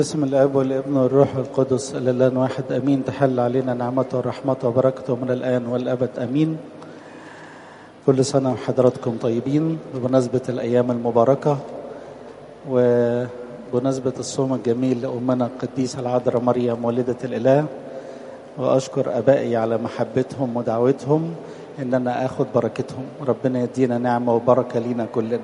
باسم الاب والابن والروح القدس الاله واحد امين. تحل علينا نعمته ورحمته وبركته من الان والابد امين. كل سنه وحضراتكم طيبين بمناسبه الايام المباركه وبمناسبه الصوم الجميل لامنا القديسه العذراء مريم والده الاله. واشكر ابائي على محبتهم ودعوتهم ان انا اخذ بركتهم. ربنا يدينا نعمه وبركه لينا كلنا.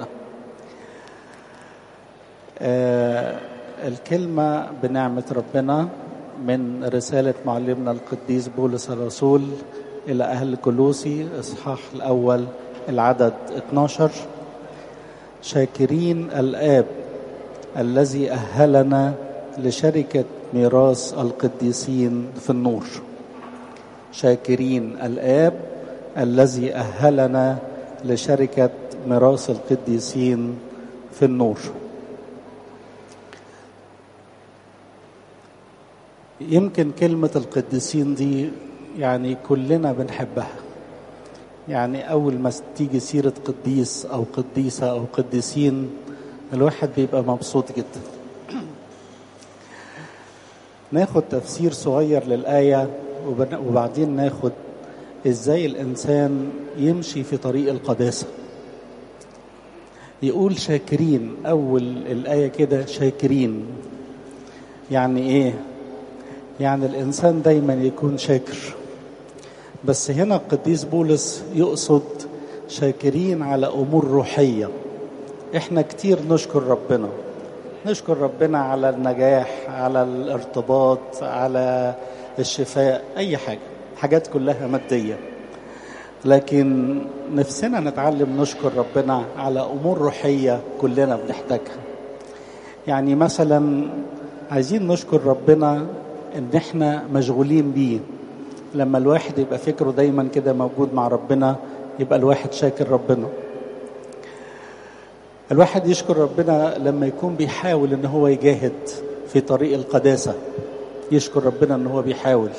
الكلمة بنعمة ربنا من رسالة معلمنا القديس بولس الرسول إلى أهل كولوسي إصحاح الأول العدد 12. شاكرين الآب الذي أهلنا لشركة ميراث القديسين في النور. شاكرين الآب الذي أهلنا لشركة ميراث القديسين في النور. يمكن كلمة القديسين دي يعني كلنا بنحبها. يعني أول ما تيجي سيرة قديس أو قديسة أو قديسين الواحد بيبقى مبسوط جدا. ناخد تفسير صغير للآية وبعدين ناخد إزاي الإنسان يمشي في طريق القداسة. يقول شاكرين، أول الآية كده شاكرين يعني إيه؟ يعني الإنسان دايما يكون شاكر. بس هنا القديس بولس يقصد شاكرين على أمور روحية. إحنا كتير نشكر ربنا على النجاح، على الارتباط، على الشفاء، أي حاجات كلها مادية. لكن نفسنا نتعلم نشكر ربنا على أمور روحية كلنا بنحتاجها. يعني مثلا عايزين نشكر ربنا ان احنا مشغولين بيه. لما الواحد يبقى فكره دايما كده موجود مع ربنا يبقى الواحد شاكر ربنا. الواحد يشكر ربنا لما يكون بيحاول ان هو يجاهد في طريق القداسة، يشكر ربنا ان هو بيحاول.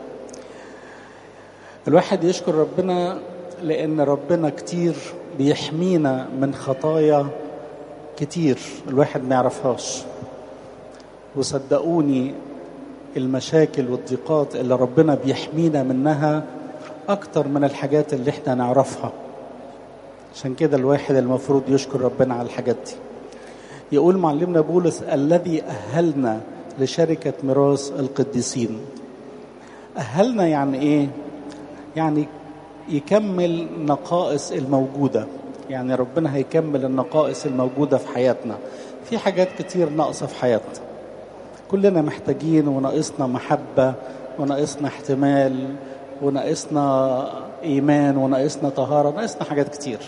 الواحد يشكر ربنا لان ربنا كتير بيحمينا من خطايا كتير الواحد ما يعرفهاش. وصدقوني المشاكل والضيقات اللي ربنا بيحمينا منها أكتر من الحاجات اللي احنا نعرفها. عشان كده الواحد المفروض يشكر ربنا على الحاجات دي. يقول معلمنا بولس الذي أهلنا لشركة ميراث القديسين. أهلنا يعني إيه؟ يعني يكمل نقائص الموجودة. يعني ربنا هيكمل النقائص الموجودة في حياتنا. في حاجات كتير ناقصة في حياتنا، كلنا محتاجين، وناقصنا محبة، وناقصنا احتمال، وناقصنا إيمان، وناقصنا طهارة، ناقصنا حاجات كتير.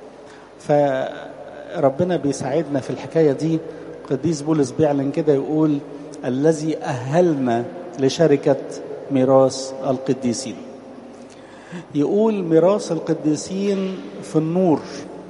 فربنا بيساعدنا في الحكاية دي. قديس بولس بيعلن كده يقول الذي أهلنا لشركة ميراث القديسين. يقول ميراث القديسين في النور.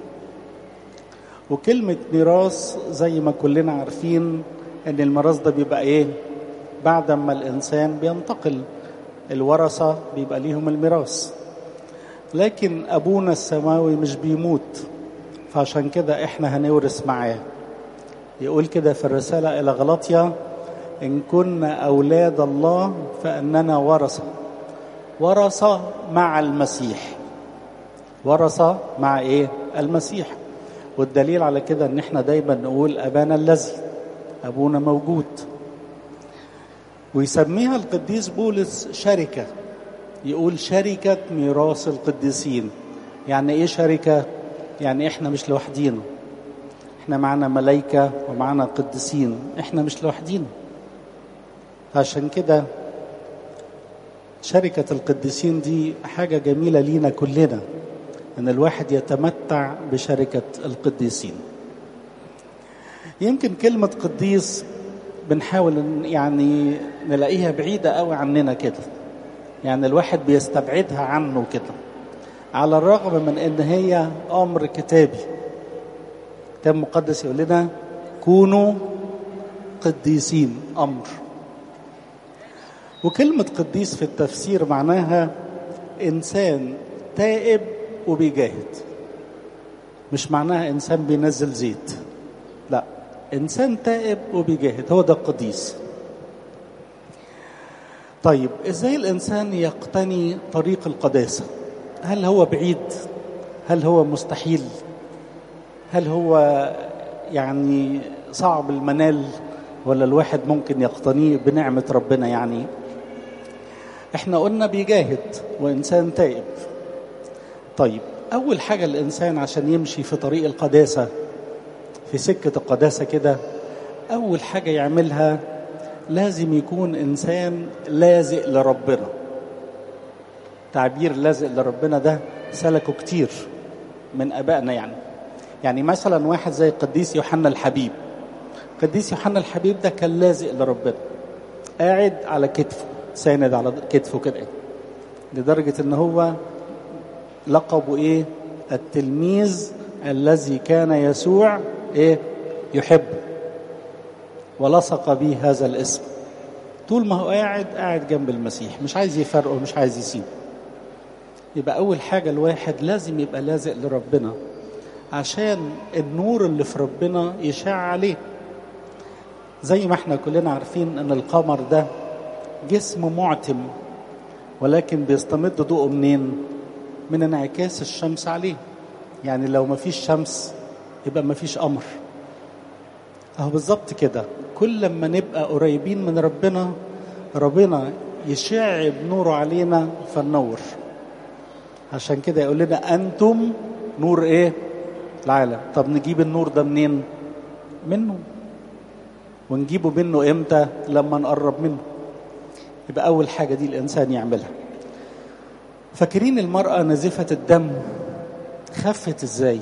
وكلمة ميراث زي ما كلنا عارفين ان الميراث ده بيبقى ايه؟ بعد ما الانسان بينتقل الورثة بيبقى ليهم الميراث. لكن ابونا السماوي مش بيموت، فعشان كده احنا هنورث معاه. يقول كده في الرسالة الى غلاطيا ان كنا اولاد الله فاننا ورثة مع المسيح. ورثة مع ايه؟ المسيح. والدليل على كده ان احنا دايما نقول ابانا الذي، أبونا موجود. ويسميها القديس بولس شركة. يقول شركة ميراث القديسين. يعني إيه شركة؟ يعني إحنا مش لوحدينا، إحنا معنا ملائكة ومعنا قديسين، إحنا مش لوحدينا. عشان كده شركة القديسين دي حاجة جميلة لينا كلنا، إن الواحد يتمتع بشركة القديسين. يمكن كلمة قديس بنحاول يعني نلاقيها بعيدة قوي عننا كده، يعني الواحد بيستبعدها عنه كده، على الرغم من ان هي امر كتابي. كتاب مقدس يقول لنا كونوا قديسين، امر. وكلمة قديس في التفسير معناها انسان تائب وبيجاهد. مش معناها انسان بينزل زيت، لا، إنسان تائب وبيجاهد، هو ده القديس. طيب إزاي الإنسان يقتني طريق القداسة؟ هل هو بعيد؟ هل هو مستحيل؟ هل هو يعني صعب المنال؟ ولا الواحد ممكن يقتنيه بنعمة ربنا؟ يعني احنا قلنا بيجاهد وإنسان تائب. طيب أول حاجة الإنسان عشان يمشي في طريق القداسة، في سكة القداسة كده، أول حاجة يعملها لازم يكون إنسان لازق لربنا. تعبير لازق لربنا ده سلكوا كتير من أبائنا. يعني مثلا واحد زي القديس يوحنا الحبيب. القديس يوحنا الحبيب ده كان لازق لربنا، قاعد على كتفه، ساند على كتفه كده، لدرجة ان هو لقبه ايه؟ التلميذ الذي كان يسوع ايه؟ يحبه، ولصق به هذا الاسم. طول ما هو قاعد جنب المسيح، مش عايز يفرقه، مش عايز يسيبه. يبقى اول حاجة الواحد لازم يبقى لازق لربنا عشان النور اللي في ربنا يشع عليه. زي ما احنا كلنا عارفين ان القمر ده جسم معتم، ولكن بيستمد ضوءه منين؟ من انعكاس الشمس عليه. يعني لو ما فيش شمس يبقى ما فيش قمر. اهو بالظبط كده، كل لما نبقى قريبين من ربنا، ربنا يشع بنوره علينا فننور. عشان كده يقول لنا أنتم نور إيه؟ العالم. طب نجيب النور ده منين؟ منه. ونجيبه منه إمتى؟ لما نقرب منه. يبقى أول حاجة دي الإنسان يعملها. فاكرين المرأة نزفة الدم خفت إزاي؟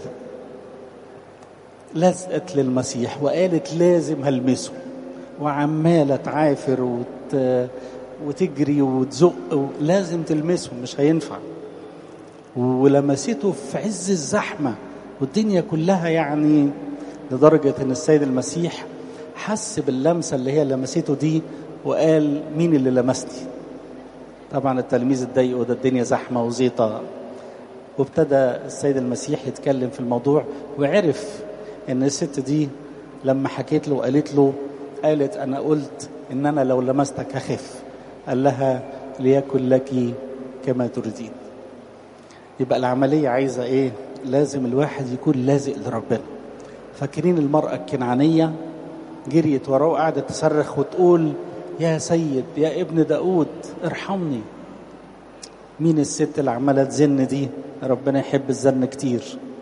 لزقت للمسيح وقالت لازم هلمسه، وعمالة تعافر وتجري وتزق، لازم تلمسه، مش هينفع. ولمسته في عز الزحمة والدنيا كلها، يعني لدرجة ان السيد المسيح حس باللمسة اللي هي لمسته دي وقال مين اللي لمسني؟ طبعا التلميذ اتضايقوا، ده الدنيا زحمة وزيطة. وابتدى السيد المسيح يتكلم في الموضوع، وعرف ان الست دي لما حكيت له وقالت له، قالت انا قلت ان انا لو لمستك هخف. قال لها ليكن لك كما تريدين. يبقى العملية عايزة ايه؟ لازم الواحد يكون لازق لربنا. فاكرين المرأة الكنعانية جريت وراه وقعدت تصرخ وتقول يا سيد يا ابن داود ارحمني. مين الست اللي عمالة تزن دي؟ ربنا يحب الزن كتير.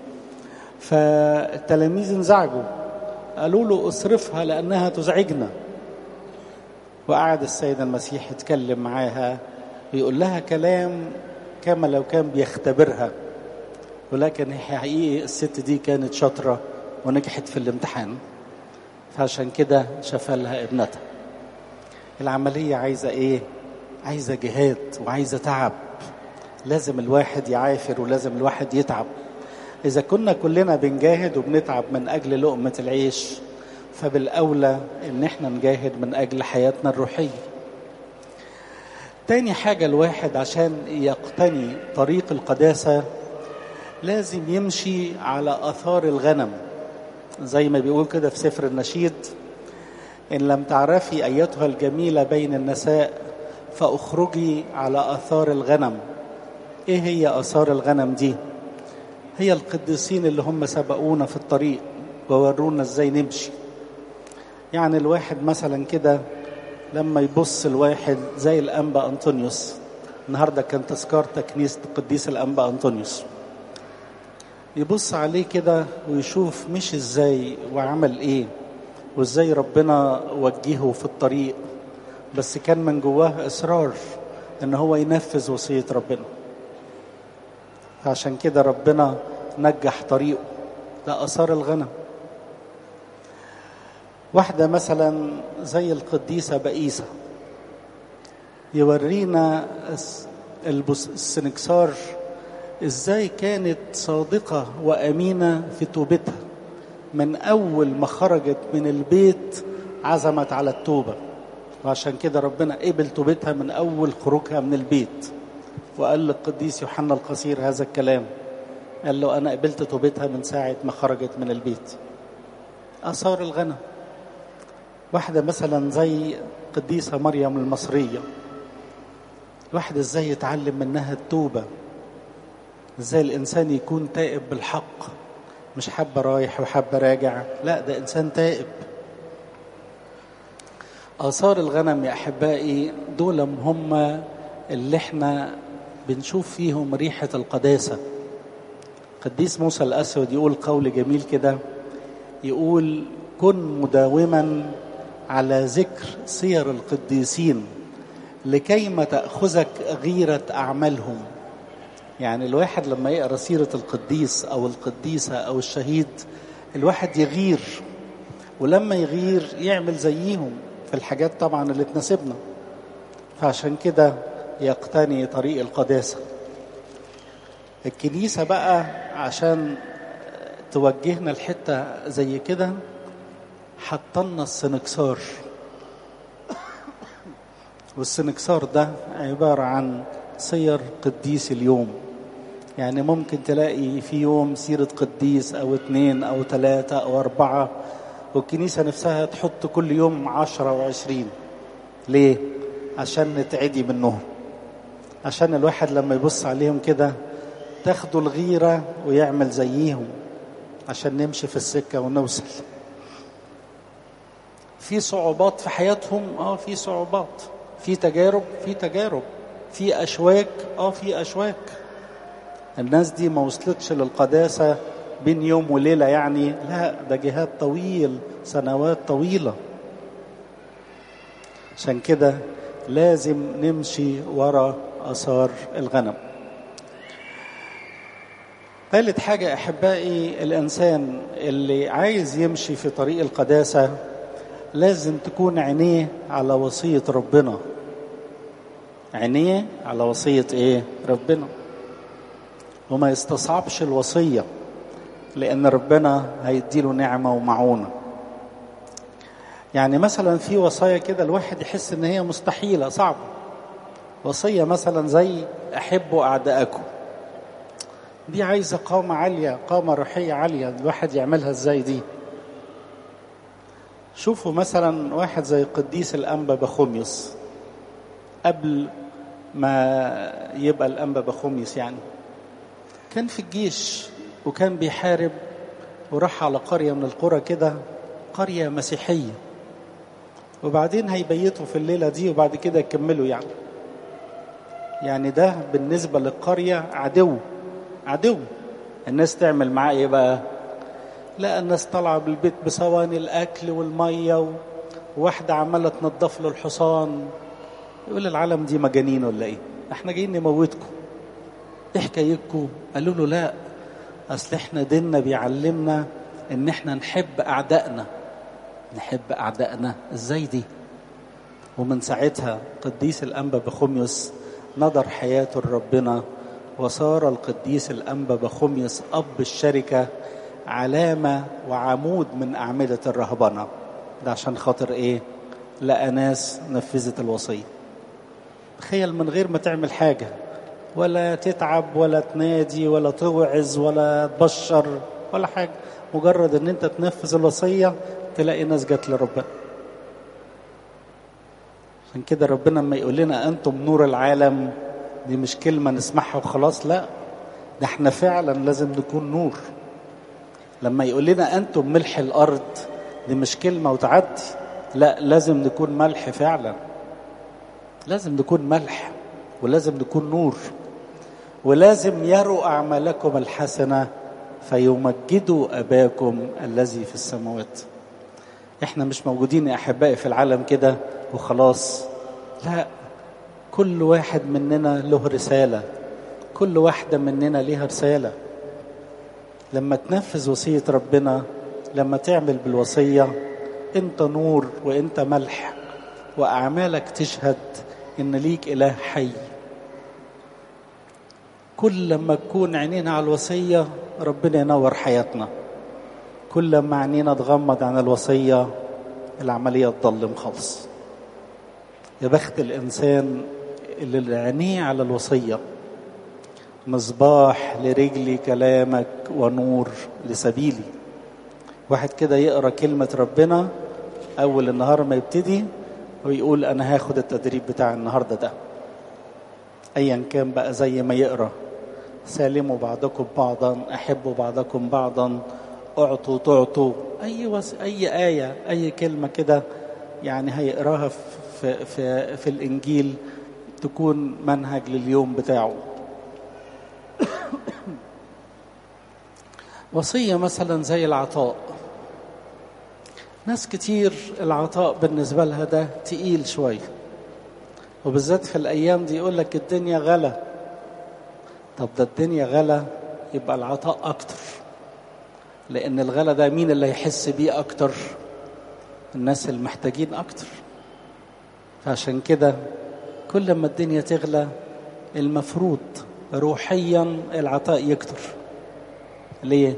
فالتلاميذ انزعجوا، قالوا له اصرفها لأنها تزعجنا. وقعد السيد المسيح يتكلم معاها ويقول لها كلام كما لو كان بيختبرها، ولكن حقيقي الست دي كانت شاطرة ونجحت في الامتحان، فعشان كده شفى لها ابنتها. العملية عايزة ايه؟ عايزة جهاد وعايزة تعب. لازم الواحد يعافر ولازم الواحد يتعب. إذا كنا كلنا بنجاهد وبنتعب من أجل لقمة العيش، فبالأولى إن احنا نجاهد من أجل حياتنا الروحية. تاني حاجة الواحد عشان يقتني طريق القداسة لازم يمشي على آثار الغنم. زي ما بيقول كده في سفر النشيد، إن لم تعرفي أيتها الجميلة بين النساء فأخرجي على آثار الغنم. إيه هي آثار الغنم دي؟ هي القديسين اللي هم سبقونا في الطريق وورونا إزاي نمشي. يعني الواحد مثلا كده لما يبص الواحد زي الأنبا أنطونيوس، النهاردة كان تذكار تكنيسة القديس الأنبا أنطونيوس، يبص عليه كده ويشوف مش إزاي وعمل إيه وإزاي ربنا وجهه في الطريق، بس كان من جواه إصرار إن هو ينفذ وصية ربنا. عشان كده ربنا نجح طريقه. ده آثار الغنم. واحدة مثلا زي القديسة بائسة يورينا السنكسار ازاي كانت صادقة وأمينة في توبتها. من أول ما خرجت من البيت عزمت على التوبة، وعشان كده ربنا قبل توبتها من أول خروجها من البيت. وقال للقديس يوحنا القصير هذا الكلام، قال له أنا قبلت توبتها من ساعة ما خرجت من البيت. آثار الغنم. واحدة مثلا زي قديسة مريم المصرية، الواحد ازاي يتعلم منها التوبة، ازاي الانسان يكون تائب بالحق، مش حبة رايح وحبة راجع، لا ده انسان تائب. آثار الغنم يا أحبائي دول هم اللي احنا بنشوف فيهم ريحة القداسة. قديس موسى الأسود يقول قول جميل كده، يقول كن مداوما على ذكر سير القديسين لكيما تأخذك غيرة أعمالهم. يعني الواحد لما يقرأ سيرة القديس أو القديسة أو الشهيد الواحد يغير، ولما يغير يعمل زيهم في الحاجات طبعا اللي تناسبنا، فعشان كده يقتني طريق القداسة. الكنيسة بقى عشان توجهنا الحتة زي كده حطلنا السنكسار، والسنكسار ده عبارة عن سير قديس اليوم. يعني ممكن تلاقي في يوم سيرة قديس أو 2 أو 3 أو 4، والكنيسة نفسها تحط كل يوم 10 و20. ليه؟ عشان نتعدي منهم، عشان الواحد لما يبص عليهم كده تاخدوا الغيرة ويعمل زيهم، عشان نمشي في السكة ونوصل. في صعوبات في حياتهم، في صعوبات، في تجارب، في أشواك، في أشواك. الناس دي ما وصلتش للقداسة بين يوم وليلة يعني، لا ده جهاد طويل، سنوات طويلة. عشان كده لازم نمشي ورا آثار الغنم. ثالث حاجة أحبائي، الإنسان اللي عايز يمشي في طريق القداسة لازم تكون عينيه على وصية ربنا. عينيه على وصية ربنا، وما يستصعبش الوصية، لأن ربنا هيديله نعمة ومعونة. يعني مثلا في وصايا كده الواحد يحس ان هي مستحيلة صعبة. وصية مثلا زي أحبوا أعداءكم، دي عايزة قامة عالية، قامة روحية عالية، الواحد يعملها ازاي دي؟ شوفوا مثلا واحد زي قديس الأنبا بخوميوس، قبل ما يبقى الأنبا بخوميوس يعني كان في الجيش وكان بيحارب، وراح على قرية من القرى كده، قرية مسيحية، وبعدين هيبيتوا في الليلة دي وبعد كده يكملوا. يعني ده بالنسبة للقرية عدو. الناس تعمل معاه ايه بقى؟ لا الناس طالعة بالبيت بصواني الأكل والمية، وواحدة عمالة تنظف له الحصان. يقول العالم دي مجانين ولا ايه؟ احنا جايين نموتكم، ايه حكايتكم؟ قالوا له لا، اصل احنا ديننا بيعلمنا ان احنا نحب اعدائنا. نحب اعدائنا ازاي دي؟ ومن ساعتها قديس الأنبا بخوميوس نظر حياته لربنا، وصار القديس الأنبا بخوميوس أب الشركة، علامة وعمود من أعمدة الرهبنة. ده عشان خاطر ايه؟ لقى ناس نفذت الوصية. تخيل من غير ما تعمل حاجة، ولا تتعب ولا تنادي ولا توعظ ولا تبشر ولا حاجة، مجرد ان انت تنفذ الوصية تلاقي ناس جت لربنا. عشان كده ربنا لما يقول لنا أنتم نور العالم، دي مش كلمة نسمعها وخلاص، لا ده احنا فعلا لازم نكون نور. لما يقول لنا أنتم ملح الأرض، دي مش كلمة وتعدي، لا لازم نكون ملح فعلا، لازم نكون ملح، ولازم نكون نور، ولازم يروا أعمالكم الحسنة فيمجدوا أباكم الذي في السماوات. احنا مش موجودين يا أحبائي في العالم كده وخلاص، لا، كل واحد مننا له رسالة، كل واحدة مننا لها رسالة. لما تنفذ وصية ربنا، لما تعمل بالوصية، انت نور وانت ملح، وأعمالك تشهد ان ليك إله حي. كل لما تكون عينينا على الوصية ربنا ينور حياتنا، كل لما عينينا تغمض عن الوصية العملية تضلم خالص. يا بخت الإنسان اللي عينيه على الوصية. مصباح لرجلي كلامك ونور لسبيلي. واحد كده يقرأ كلمة ربنا أول النهار ما يبتدي ويقول أنا هاخد التدريب بتاع النهاردة ده، أيا كان بقى زي ما يقرأ: سالموا بعضكم بعضا، أحبوا بعضكم بعضا، أعطوا تعطوا، أي آية أي كلمة كده يعني هيقراها في الإنجيل تكون منهج لليوم بتاعه. وصية مثلا زي العطاء، ناس كتير العطاء بالنسبة لها ده تقيل شوية، وبالذات في الأيام دي يقول لك الدنيا غلا. طب ده الدنيا غلا، يبقى العطاء أكتر، لأن الغلا ده مين اللي يحس بيه أكتر؟ الناس المحتاجين أكتر. فعشان كده كل ما الدنيا تغلى المفروض روحيا العطاء يكتر. ليه؟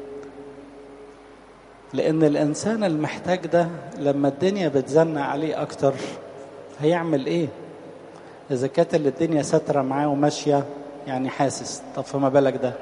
لأن الإنسان المحتاج ده لما الدنيا بتزنق عليه أكتر هيعمل إيه؟ إذا كانت الدنيا سترة معاه وماشية يعني حاسس، طب فما بالك ده؟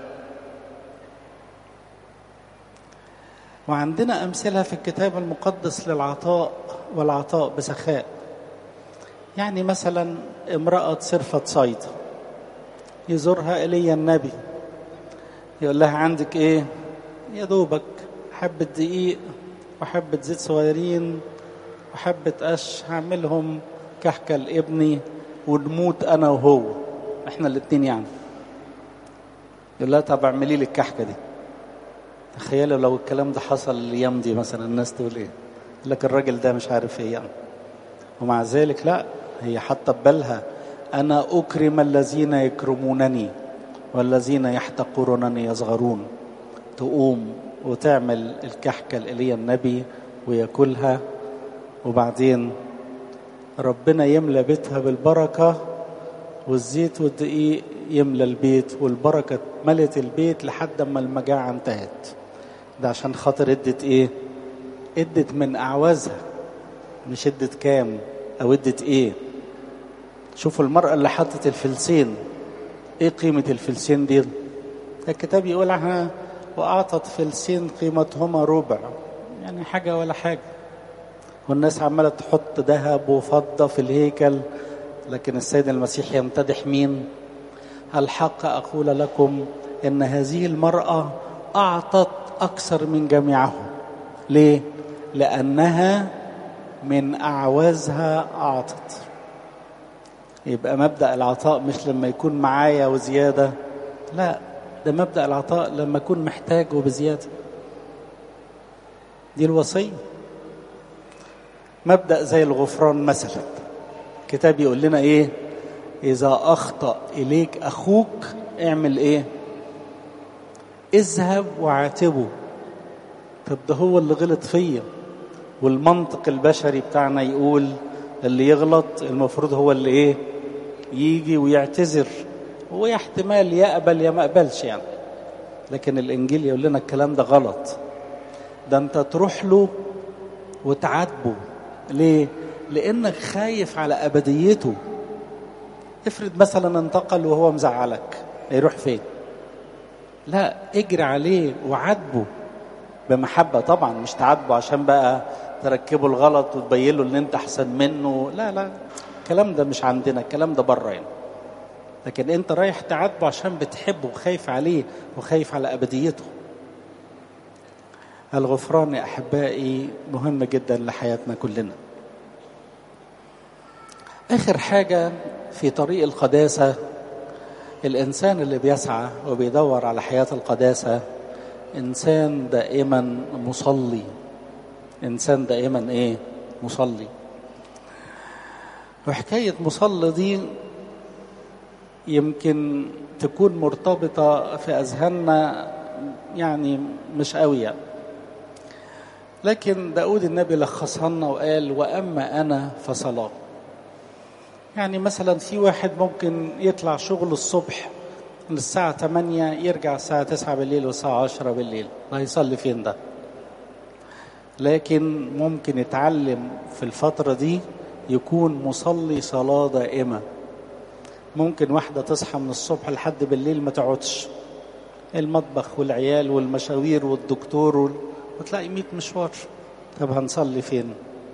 وعندنا أمثلة في الكتاب المقدس للعطاء والعطاء بسخاء. يعني مثلا امرأة صرفة صيدا يزورها إيليا النبي، يقول لها عندك إيه؟ يا دوبك حبة دقيق وحبة زيت صغيرين وحبة قش، هعملهم كحكة لابني ونموت أنا وهو، إحنا الاتنين يعني. يقول لها طب اعملي لي الكحكة دي. تخيلوا لو الكلام ده حصل الأيام دي مثلا، الناس تقول إيه؟ يقول لك الراجل ده مش عارف إيه يعني. ومع ذلك لا، هي حتى ببالها أنا أكرم الذين يكرمونني والذين يحتقرونني يصغرون. تقوم وتعمل الكحكة لإيليا النبي ويأكلها، وبعدين ربنا يملى بيتها بالبركة، والزيت والدقيق يملى البيت، والبركة ملت البيت لحد ما المجاعة انتهت. ده عشان خاطر ادت ايه؟ ادت من أعوازها، مش ادت كام او ادت ايه. شوفوا المرأة اللي حطت الفلسين، ايه قيمة الفلسين دي؟ الكتاب يقول عنها وأعطت فلسين قيمتهما ربع، يعني حاجة ولا حاجة. والناس عمالة تحط ذهب وفضة في الهيكل، لكن السيد المسيح يمتدح مين؟ الحق أقول لكم إن هذه المرأة أعطت أكثر من جميعهم. ليه؟ لأنها من أعوازها أعطت. يبقى مبدأ العطاء مش لما يكون معايا وزيادة، لا، ده مبدأ العطاء لما أكون محتاج وبزيادة. دي الوصية. مبدأ زي الغفران مثلا، الكتاب يقول لنا إيه؟ إذا أخطأ إليك أخوك اعمل إيه؟ اذهب وعاتبه. طب ده هو اللي غلط فيا، والمنطق البشري بتاعنا يقول اللي يغلط المفروض هو اللي إيه؟ يجي ويعتذر، هو احتمال يقبل يا ما قبلش يعني. لكن الإنجيل يقول لنا الكلام ده غلط، ده أنت تروح له وتعاتبه. ليه؟ لأنك خايف على أبديته. افرض مثلا انتقل وهو مزعلك، يروح فين؟ لا، اجري عليه وعاتبه بمحبة طبعا، مش تعاتبه عشان بقى تركبه الغلط وتبين له ان انت احسن منه. لا لا، الكلام ده مش عندنا، الكلام ده بره يعني. لكن انت رايح تعاتبه عشان بتحبه وخايف عليه وخايف على أبديته. الغفران يا أحبائي مهم جدا لحياتنا كلنا. آخر حاجة في طريق القداسة، الإنسان اللي بيسعى وبيدور على حياة القداسة إنسان دائما مصلي. إنسان دائما إيه؟ مصلي. وحكاية مصلي دي يمكن تكون مرتبطة في أذهاننا يعني مش قوية، لكن داود النبي لخصها لنا وقال وأما أنا فصلاة. يعني مثلا في واحد ممكن يطلع شغل الصبح من الساعة 8 يرجع الساعة 9 بالليل والساعة 10 بالليل، هيصلي فين ده؟ لكن ممكن يتعلم في الفترة دي يكون مصلي صلاة دائمة. ممكن واحدة تصحى من الصبح لحد بالليل ما تقعدش، المطبخ والعيال والمشاوير والدكتور وتلاقي 100 مشوار. طب هنصلي فين؟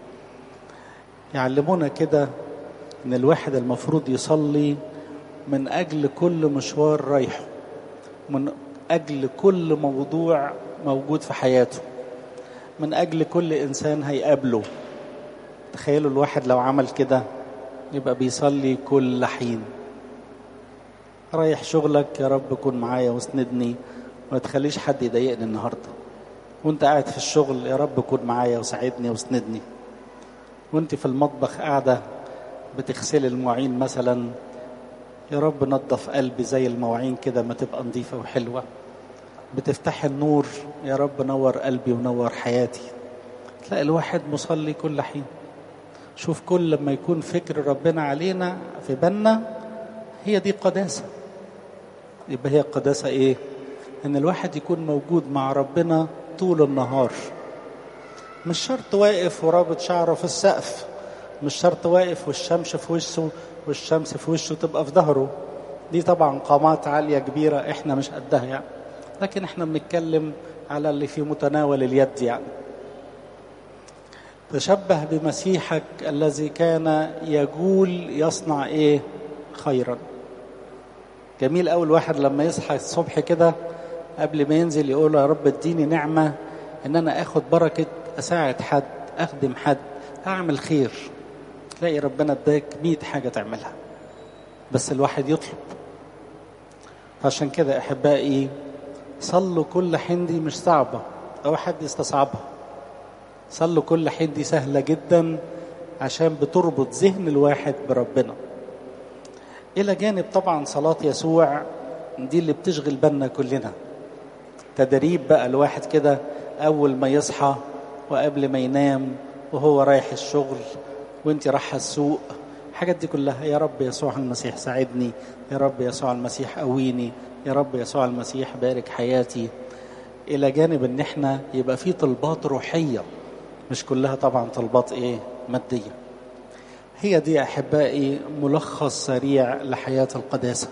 يعلمونا كده إن الواحد المفروض يصلي من أجل كل مشوار رايحه، من أجل كل موضوع موجود في حياته، من أجل كل إنسان هيقابله. تخيلوا الواحد لو عمل كده يبقى بيصلي كل حين. رايح شغلك، يا رب كن معايا واسندني وما تخليش حد يضايقني النهارده. وانت قاعد في الشغل، يا رب كن معايا وساعدني واسندني. وانت في المطبخ قاعدة بتغسلي المواعين مثلا، يا رب نظف قلبي زي المواعين كده ما تبقى نظيفة وحلوة. بتفتح النور، يا رب نور قلبي ونور حياتي. تلاقي الواحد مصلي كل حين. شوف كل لما يكون فكر ربنا علينا في بالنا، هي دي قداسة. يبقى هي القداسة ايه؟ ان الواحد يكون موجود مع ربنا طول النهار. مش شرط واقف ورابط شعره في السقف، مش شرط واقف والشمس في وشه والشمس في وشه تبقى في ظهره. دي طبعا قامات عالية كبيرة احنا مش قدها يعني، لكن احنا بنتكلم على اللي في متناول اليد يعني. تشبه بمسيحك الذي كان يجول يصنع ايه؟ خيرا. جميل أول واحد لما يصحى الصبح كده قبل ما ينزل يقول يا رب اديني نعمة ان انا اخد بركة، اساعد حد، اخدم حد، اعمل خير. تلاقي ربنا اداك 100 حاجة تعملها، بس الواحد يطلب. عشان كده احبائي صلوا كل حين دي مش صعبة او حد يستصعبها. صلوا كل حين دي سهلة جدا عشان بتربط ذهن الواحد بربنا. الى جانب طبعا صلاة يسوع دي اللي بتشغل بالنا كلنا. تدريب بقى الواحد كده اول ما يصحى وقبل ما ينام وهو رايح الشغل وانت رايحه السوق، الحاجات دي كلها يا رب يسوع المسيح ساعدني، يا رب يسوع المسيح قويني، يا رب يسوع المسيح بارك حياتي. الى جانب ان احنا يبقى في طلبات روحيه، مش كلها طبعا طلبات ايه؟ ماديه. هي دي احبائي ملخص سريع لحياه القداسه.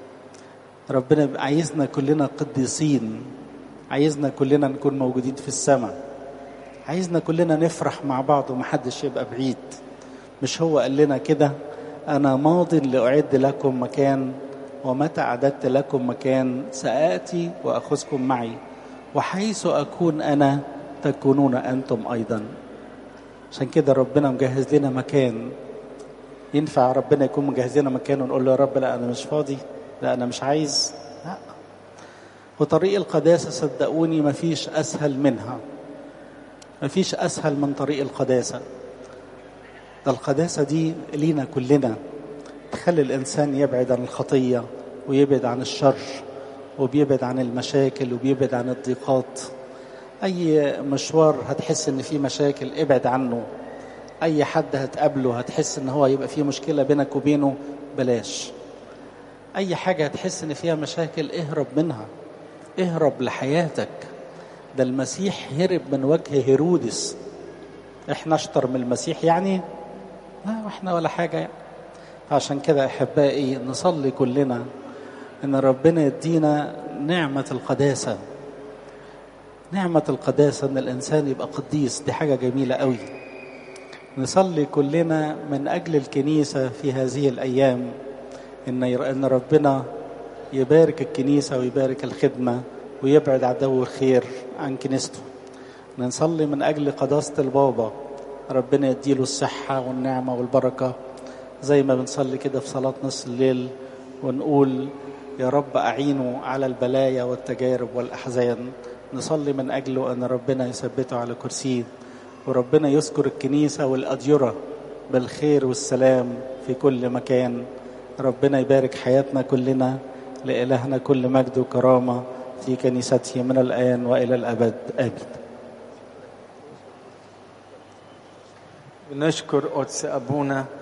ربنا عايزنا كلنا قديسين، عايزنا كلنا نكون موجودين في السماء، عايزنا كلنا نفرح مع بعض ومحدش يبقى بعيد. مش هو قال لنا كده أنا ماض لأعد لكم مكان، ومتى أعددت لكم مكان سآتي وأخذكم معي، وحيث أكون أنا تكونون أنتم أيضا. عشان كده ربنا مجهز لنا مكان. ينفع ربنا يكون مجهز لنا مكان ونقول له يا رب لا أنا مش فاضي، لا أنا مش عايز؟ لا. وطريق القداسة صدقوني مفيش أسهل منها، مفيش أسهل من طريق القداسة. ده القداسة دي لينا كلنا، تخلي الإنسان يبعد عن الخطية ويبعد عن الشر وبيبعد عن المشاكل وبيبعد عن الضيقات. أي مشوار هتحس إن فيه مشاكل ابعد عنه. أي حد هتقابله هتحس إن هو يبقى فيه مشكلة بينك وبينه، بلاش. أي حاجة هتحس إن فيها مشاكل اهرب منها، اهرب لحياتك. ده المسيح هرب من وجه هيرودس، احنا اشطر من المسيح يعني؟ لا، واحنا ولا حاجة يعني. عشان كده احبائي نصلي كلنا ان ربنا يدينا نعمة القداسة. نعمة القداسة ان الانسان يبقى قديس، دي حاجة جميلة قوي. نصلي كلنا من اجل الكنيسة في هذه الايام ان ربنا يبارك الكنيسة ويبارك الخدمة ويبعد عدو الخير عن كنيسته. نصلي من أجل قداسة البابا، ربنا يديله الصحة والنعمة والبركة، زي ما بنصلي كده في صلاة نص الليل ونقول يا رب أعينه على البلايا والتجارب والأحزان. نصلي من أجله أن ربنا يثبته على كرسيه، وربنا يذكر الكنيسة والأديرة بالخير والسلام في كل مكان. ربنا يبارك حياتنا كلنا. لإلهنا كل مجد وكرامة في كنيسته من الآن وإلى الأبد، آمين. بنشكر قدس أبونا